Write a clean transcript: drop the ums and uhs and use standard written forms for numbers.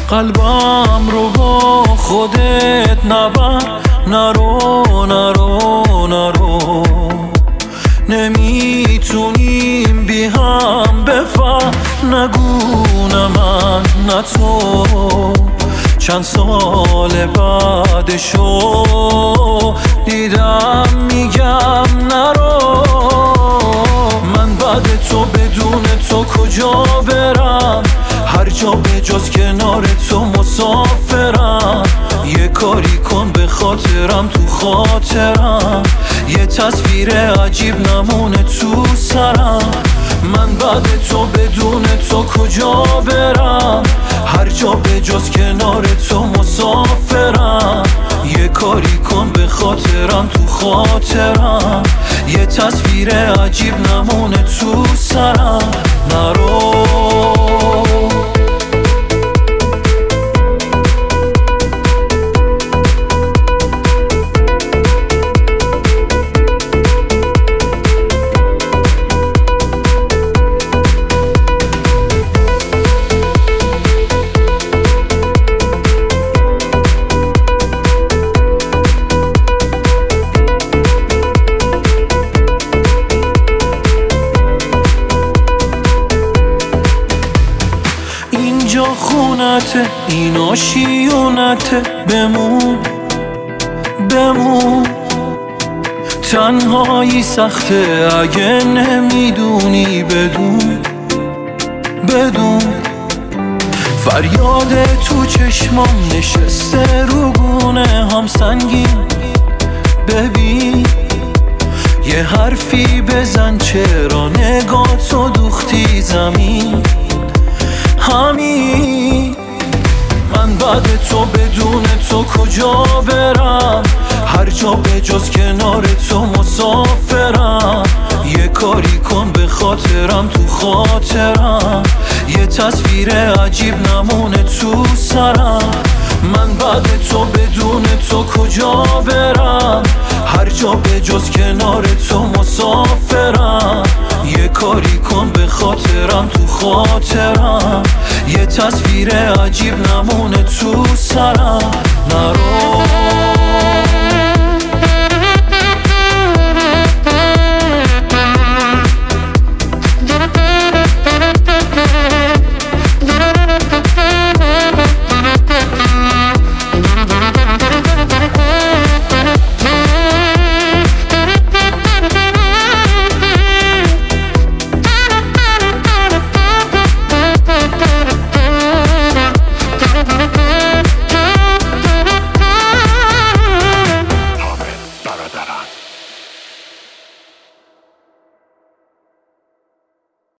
قلبم رو با خودت نبر، نرو نرو نرو. نمیتونیم بی هم بفهم، نگو نه من نه تو. چند سال بعدشو دیدم میگم نرو. من بعد تو بدون تو کجا برم؟ هر جا به جز کنار تو مسافرم. یه کاری کن به خاطرم، تو خاطرم یه تصویر عجیب نمونه تو سرم. من بعد تو بدون تو کجا برم؟ هر جا به جز کنار تو مسافرم. یه کاری کن به خاطرم، تو خاطرم یه تصویر عجیب نمونه تو سرم. نرو اینجا خونته، اینا شیونته. بمون بمون، تنهایی سخته اگه نمیدونی. بدون بدون فریاد تو چشمام نشسته رو گونه هم سنگین. ببین یه حرفی بزن، چرا نگاه تو دوختی زمین؟ همین من بعد تو بدون تو کجا برم؟ هر جا به جز کنار تو مسافرم. یه کاری کن به خاطرم، تو خاطرم یه تصویر عجیب نمونه تو سرم. من بعد تو بدون تو کجا برم؟ هر جا به جز کنار تو مسافرم. یه کاری کن به خاطرم، تو خاطرم یه تصویر عجیب نمونه تو سرم. نرو